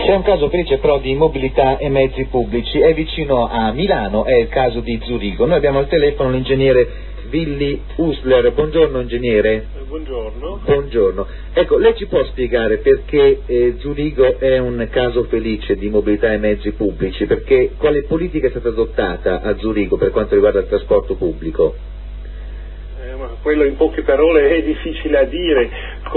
C'è un caso felice però di mobilità e mezzi pubblici, è vicino a Milano, è il caso di Zurigo. Noi abbiamo al telefono l'ingegnere Willy Usler. Buongiorno ingegnere. Buongiorno. Buongiorno. Ecco, lei ci può spiegare perché Zurigo è un caso felice di mobilità e mezzi pubblici? Perché quale politica è stata adottata a Zurigo per quanto riguarda il trasporto pubblico? Quello in poche parole è difficile a dire.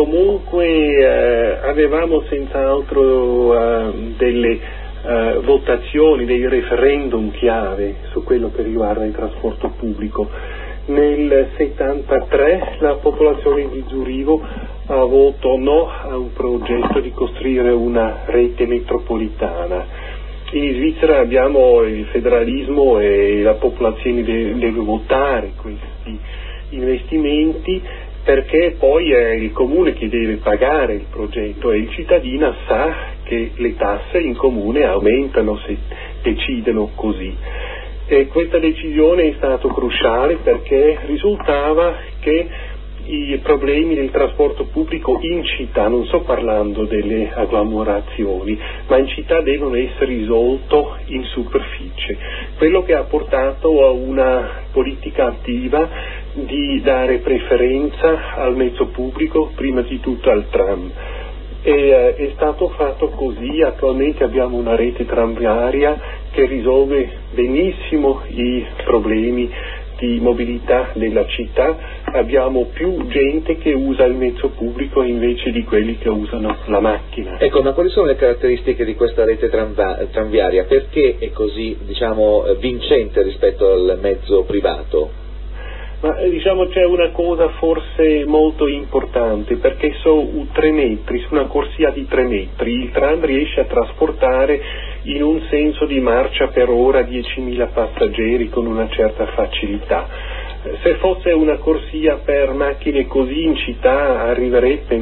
Comunque avevamo senz'altro delle votazioni, dei referendum chiave su quello che riguarda il trasporto pubblico. Nel 73 la popolazione di Zurigo ha votato no a un progetto di costruire una rete metropolitana. In Svizzera abbiamo il federalismo e la popolazione deve votare questi investimenti, perché poi è il comune che deve pagare il progetto e il cittadino sa che le tasse in comune aumentano se decidono così. E questa decisione è stata cruciale perché risultava che i problemi del trasporto pubblico in città, non sto parlando delle agglomerazioni, ma in città devono essere risolti in superficie. Quello che ha portato a una politica attiva di dare preferenza al mezzo pubblico, prima di tutto al tram. E è stato fatto così. Attualmente abbiamo una rete tranviaria che risolve benissimo i problemi di mobilità della città. Abbiamo più gente che usa il mezzo pubblico invece di quelli che usano la macchina. Ecco, ma quali sono le caratteristiche di questa rete tranviaria? Perché è così, vincente rispetto al mezzo privato? Ma c'è una cosa forse molto importante, perché su 3 metri, su una corsia di 3 metri, il tram riesce a trasportare in un senso di marcia per ora 10.000 passeggeri con una certa facilità. Se fosse una corsia per macchine così in città arriverebbe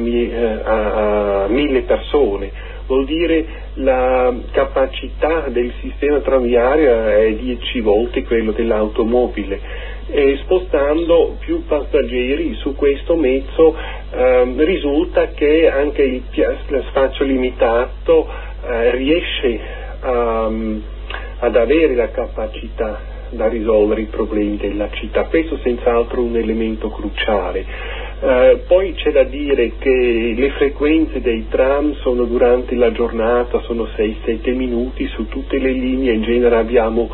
a 1.000 persone. Vuol dire la capacità del sistema tranviario è 10 volte quello dell'automobile. E spostando più passeggeri su questo mezzo risulta che anche lo spazio limitato riesce ad avere la capacità da risolvere i problemi della città. Questo senz'altro è un elemento cruciale. Poi c'è da dire che le frequenze dei tram sono durante la giornata, sono 6-7 minuti su tutte le linee, in genere abbiamo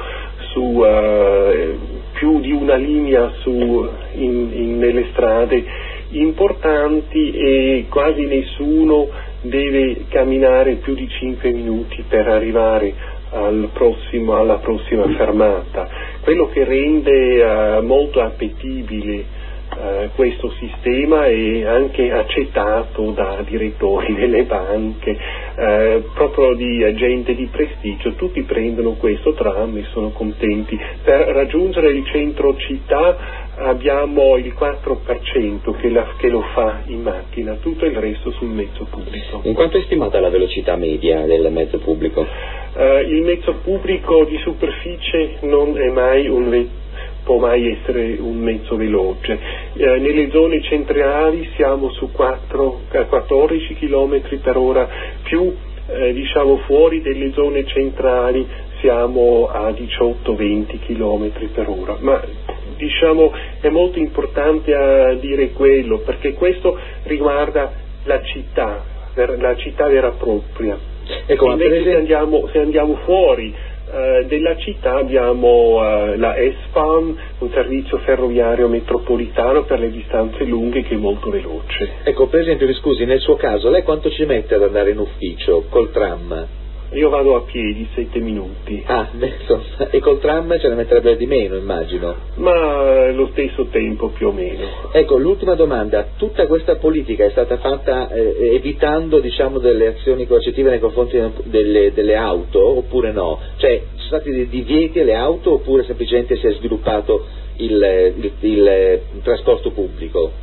più di una linea nelle strade importanti e quasi nessuno deve camminare più di 5 minuti per arrivare alla prossima fermata. Quello che rende molto appetibile questo sistema è anche accettato da direttori delle banche, proprio di gente di prestigio. Tutti prendono questo tram e sono contenti. Per raggiungere il centro città abbiamo il 4% che lo fa in macchina, tutto il resto sul mezzo pubblico. In quanto è stimata la velocità media del mezzo pubblico? Il mezzo pubblico di superficie non è può mai essere un mezzo veloce. Nelle zone centrali siamo su 14 km per ora, più fuori delle zone centrali siamo a 18-20 km per ora. Ma è molto importante dire quello, perché questo riguarda la città vera e propria. Ecco, invece se andiamo fuori della città abbiamo la S-Bahn, un servizio ferroviario metropolitano per le distanze lunghe che è molto veloce. Ecco, per esempio, mi scusi, nel suo caso lei quanto ci mette ad andare in ufficio col tram? Io vado a piedi 7 minuti. Insomma, e col tram ce ne metterebbe di meno, immagino. Ma lo stesso tempo più o meno. Ecco, l'ultima domanda, tutta questa politica è stata fatta evitando delle azioni coercitive nei confronti delle auto oppure no? Cioè, ci sono stati dei divieti alle auto oppure semplicemente si è sviluppato il trasporto pubblico?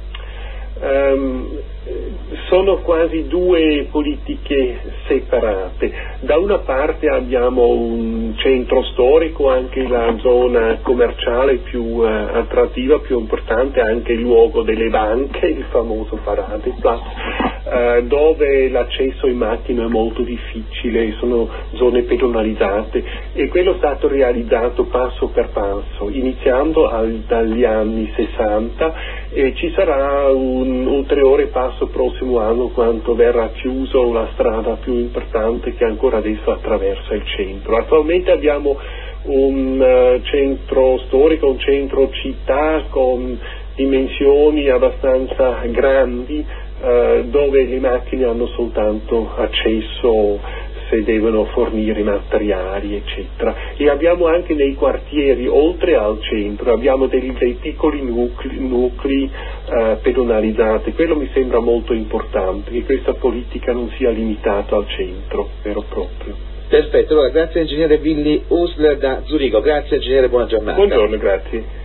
Sono quasi 2 politiche separate. Da una parte abbiamo un centro storico, anche la zona commerciale più attrattiva, più importante, anche il luogo delle banche, il famoso Paradeplatz. dove l'accesso in macchina è molto difficile, sono zone pedonalizzate, e quello è stato realizzato passo per passo, iniziando dagli anni 60, e ci sarà un ulteriore passo prossimo anno quando verrà chiuso la strada più importante che ancora adesso attraversa il centro. Attualmente abbiamo un centro storico, un centro città con dimensioni abbastanza grandi, dove le macchine hanno soltanto accesso se devono fornire materiali, eccetera. E abbiamo anche nei quartieri, oltre al centro, abbiamo dei piccoli nuclei pedonalizzati. Quello mi sembra molto importante, che questa politica non sia limitata al centro vero e proprio. Perfetto, allora grazie ingegnere Willi Usler da Zurigo, grazie ingegnere, buona giornata. Buongiorno, grazie.